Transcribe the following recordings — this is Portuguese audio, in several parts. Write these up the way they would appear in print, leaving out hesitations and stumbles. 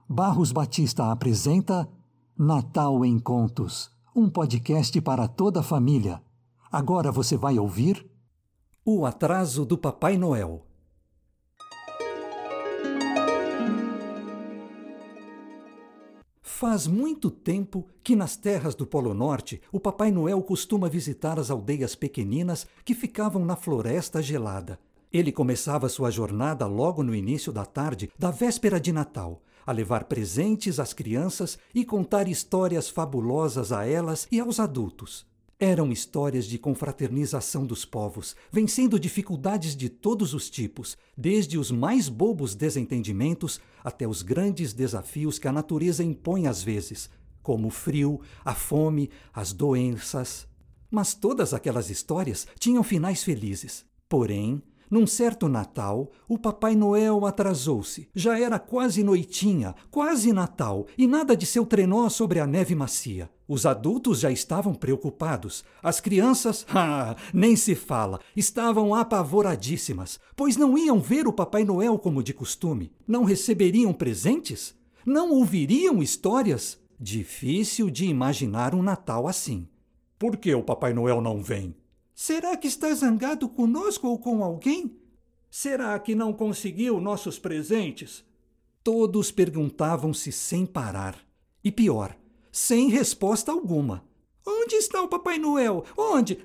Barros Batista apresenta Natal em Contos, um podcast para toda a família. Agora você vai ouvir O Atraso do Papai Noel. Faz muito tempo que nas terras do Polo Norte o Papai Noel costuma visitar as aldeias pequeninas que ficavam na floresta gelada. Ele começava sua jornada logo no início da tarde da véspera de Natal, a levar presentes às crianças e contar histórias fabulosas a elas e aos adultos. Eram histórias de confraternização dos povos, vencendo dificuldades de todos os tipos, desde os mais bobos desentendimentos até os grandes desafios que a natureza impõe às vezes, como o frio, a fome, as doenças. Mas todas aquelas histórias tinham finais felizes. Porém, num certo Natal, o Papai Noel atrasou-se. Já era quase noitinha, quase Natal, e nada de seu trenó sobre a neve macia. Os adultos já estavam preocupados. As crianças, nem se fala, estavam apavoradíssimas, pois não iam ver o Papai Noel como de costume. Não receberiam presentes? Não ouviriam histórias? Difícil de imaginar um Natal assim. Por que o Papai Noel não vem? Será que está zangado conosco ou com alguém? Será que não conseguiu nossos presentes? Todos perguntavam-se sem parar. E pior, sem resposta alguma. Onde está o Papai Noel? Onde?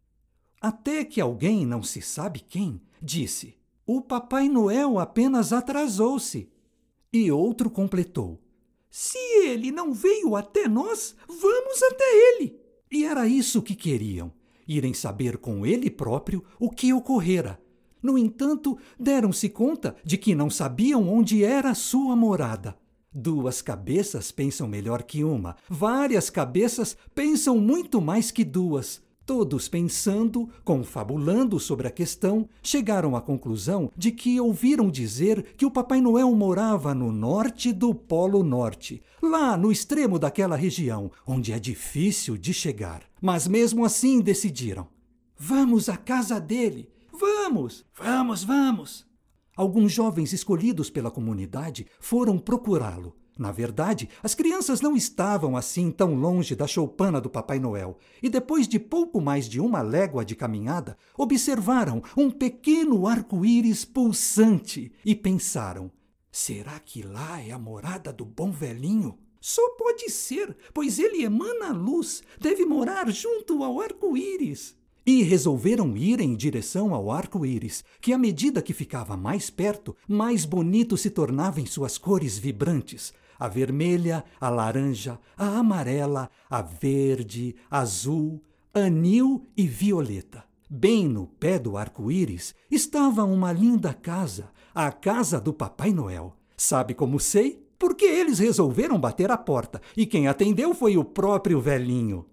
Até que alguém, não se sabe quem, disse: o Papai Noel apenas atrasou-se. E outro completou: se ele não veio até nós, vamos até ele. E era isso que queriam. Irem saber com ele próprio o que ocorrera. No entanto, deram-se conta de que não sabiam onde era a sua morada. Duas cabeças pensam melhor que uma. Várias cabeças pensam muito mais que duas. Todos pensando, confabulando sobre a questão, chegaram à conclusão de que ouviram dizer que o Papai Noel morava no norte do Polo Norte, lá no extremo daquela região, onde é difícil de chegar. Mas mesmo assim decidiram: vamos à casa dele! Vamos! Vamos! Alguns jovens escolhidos pela comunidade foram procurá-lo. Na verdade, as crianças não estavam assim tão longe da choupana do Papai Noel, e depois de pouco mais de uma légua de caminhada, observaram um pequeno arco-íris pulsante e pensaram: será que lá é a morada do bom velhinho? Só pode ser, pois ele emana luz, deve morar junto ao arco-íris. E resolveram ir em direção ao arco-íris, que à medida que ficava mais perto, mais bonito se tornava em suas cores vibrantes. A vermelha, a laranja, a amarela, a verde, azul, anil e violeta. Bem no pé do arco-íris estava uma linda casa, a casa do Papai Noel. Sabe como sei? Porque eles resolveram bater a porta, e quem atendeu foi o próprio velhinho.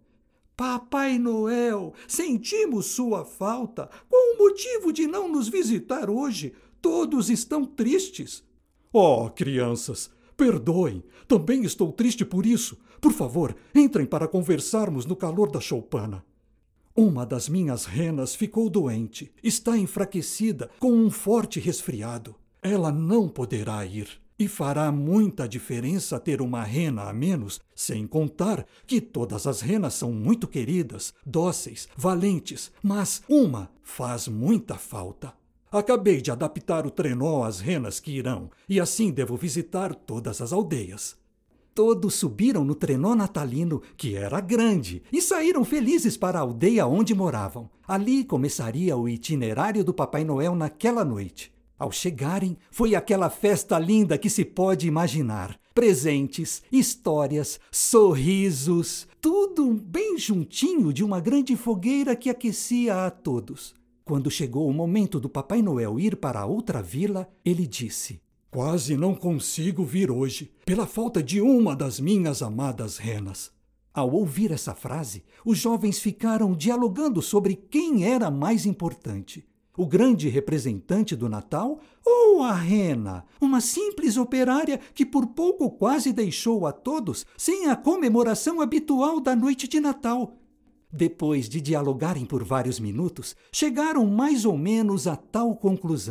Papai Noel, sentimos sua falta. Qual o motivo de não nos visitar hoje? Todos estão tristes. Oh, crianças, perdoem. Também estou triste por isso. Por favor, entrem para conversarmos no calor da choupana. Uma das minhas renas ficou doente. Está enfraquecida com um forte resfriado. Ela não poderá ir. E fará muita diferença ter uma rena a menos, sem contar que todas as renas são muito queridas, dóceis, valentes, mas uma faz muita falta. Acabei de adaptar o trenó às renas que irão, e assim devo visitar todas as aldeias. Todos subiram no trenó natalino, que era grande, e saíram felizes para a aldeia onde moravam. Ali começaria o itinerário do Papai Noel naquela noite. Ao chegarem, foi aquela festa linda que se pode imaginar. Presentes, histórias, sorrisos, tudo bem juntinho de uma grande fogueira que aquecia a todos. Quando chegou o momento do Papai Noel ir para outra vila, ele disse: quase não consigo vir hoje, pela falta de uma das minhas amadas renas. Ao ouvir essa frase, os jovens ficaram dialogando sobre quem era mais importante. O grande representante do Natal ou a rena, uma simples operária que por pouco quase deixou a todos sem a comemoração habitual da noite de Natal. Depois de dialogarem por vários minutos, chegaram mais ou menos a tal conclusão: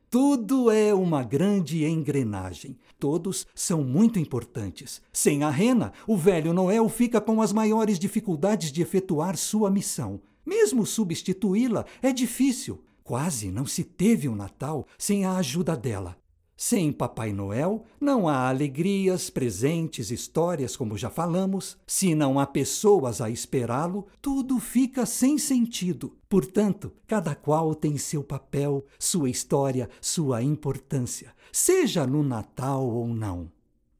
Tudo é uma grande engrenagem. Todos são muito importantes. Sem a rena, o velho Noel fica com as maiores dificuldades de efetuar sua missão. Mesmo substituí-la é difícil. Quase não se teve um Natal sem a ajuda dela. Sem Papai Noel, não há alegrias, presentes, histórias, como já falamos. Se não há pessoas a esperá-lo, tudo fica sem sentido. Portanto, cada qual tem seu papel, sua história, sua importância, seja no Natal ou não.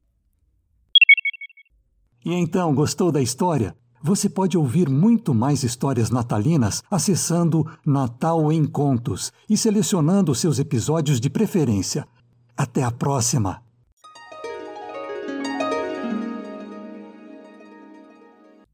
E então, gostou da história? Você pode ouvir muito mais histórias natalinas acessando Natal em Contos e selecionando seus episódios de preferência. Até a próxima!